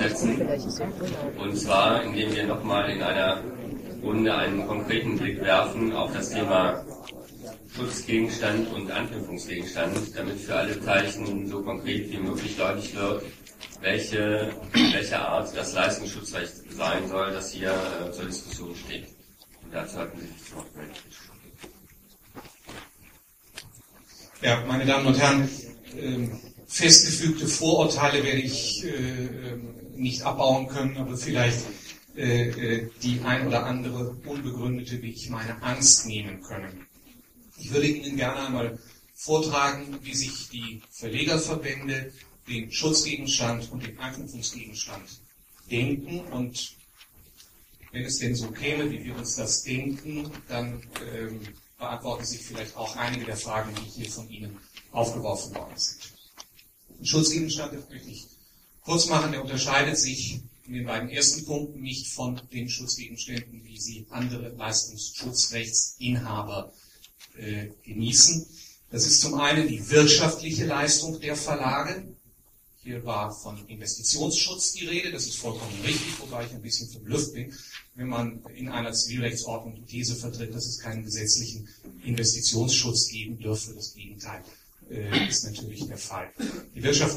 fortsetzen. Und zwar, indem wir nochmal in einer Runde einen konkreten Blick werfen auf das Thema Schutzgegenstand und Anknüpfungsgegenstand, damit für alle Beteiligten so konkret wie möglich deutlich wird, welche Art das Leistungsschutzrecht sein soll, das hier zur Diskussion steht. Und dazu hatten Sie sich das Wort gemeldet. Ja, meine Damen und Herren, festgefügte Vorurteile werde ich nicht abbauen können, aber vielleicht die ein oder andere unbegründete, wie ich meine, Angst nehmen können. Ich würde Ihnen gerne einmal vortragen, wie sich die Verlegerverbände den Schutzgegenstand und den Anknüpfungsgegenstand denken, und wenn es denn so käme, wie wir uns das denken, dann beantworten sich vielleicht auch einige der Fragen, die hier von Ihnen aufgeworfen worden sind. Den Schutzgegenstand, das möchte ich kurz machen, der unterscheidet sich in den beiden ersten Punkten nicht von den Schutzgegenständen, wie sie andere Leistungsschutzrechtsinhaber genießen. Das ist zum einen die wirtschaftliche Leistung der Verlage. Hier war von Investitionsschutz die Rede, das ist vollkommen richtig, wobei ich ein bisschen verblüfft bin, wenn man in einer Zivilrechtsordnung die These vertritt, dass es keinen gesetzlichen Investitionsschutz geben dürfe. Das Gegenteil ist natürlich der Fall. Die Wirtschaft